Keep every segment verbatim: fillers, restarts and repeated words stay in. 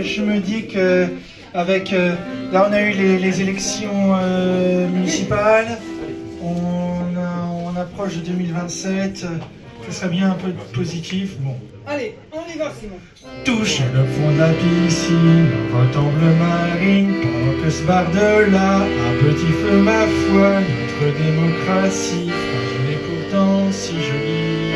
je me dis que avec euh, là on a eu les, les élections euh, municipales, on, a- on approche de deux mille vingt-sept, euh, ce serait bien un peu positif. Bon. Allez, on y va, Simon. Touche le fond de la piscine, retombe marine, pendant que se barre de là, un petit feu ma foi, notre démocratie, fragile et pourtant si jolie.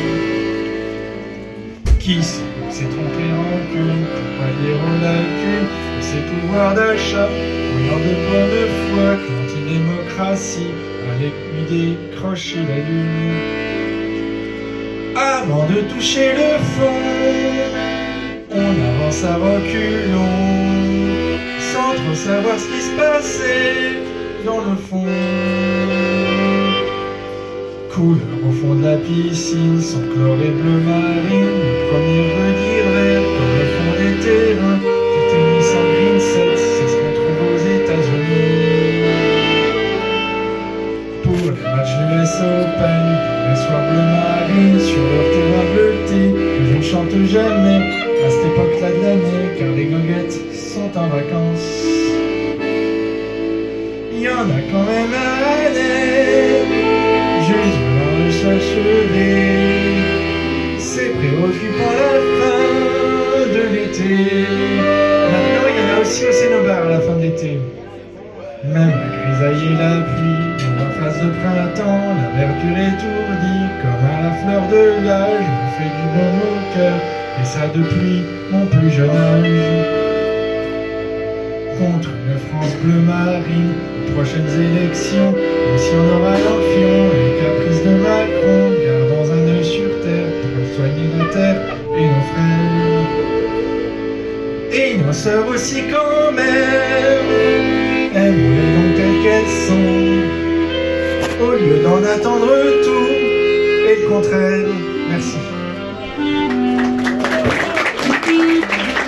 Qui s'est trompé en cune, pourquoi dire aux lacunes, et ses pouvoirs d'achat, voyant de bonne foi, qu'anti-démocratie, allait lui décrocher la lune. Avant de toucher le fond, on avance à reculons, sans trop savoir ce qui se passait dans le fond. Couleur au fond de la piscine, son chloré bleu marine, le premier redire vert comme le fond des terrains, du tennis en green set, c'est ce qu'on trouve aux États-Unis. Pour les matchs du U S Open, les soirs bleu marine sur leur terrain bleuté, que je ne chante jamais à cette époque-là de l'année, car les goguettes sont en vacances. Il y en a quand même un année, juste devant le s'achever, c'est préoccupant la fin de l'été. Maintenant, il y en a aussi au Cénobar à la fin de l'été. Même la grisaille et la pluie, dans la phase de printemps, la verdure étourdie, comme à la fleur de l'âge, me fait du bon au cœur, et ça depuis mon plus jeune âge. Contre une France bleu marine, aux prochaines élections, même si on aura l'enfion et les caprices de Macron, gardons un œil sur terre pour soigner la terre et nos frères. Et nos sœurs aussi quand même, aimons-les donc telles qu'elles sont, au lieu d'en attendre tout et le contraire.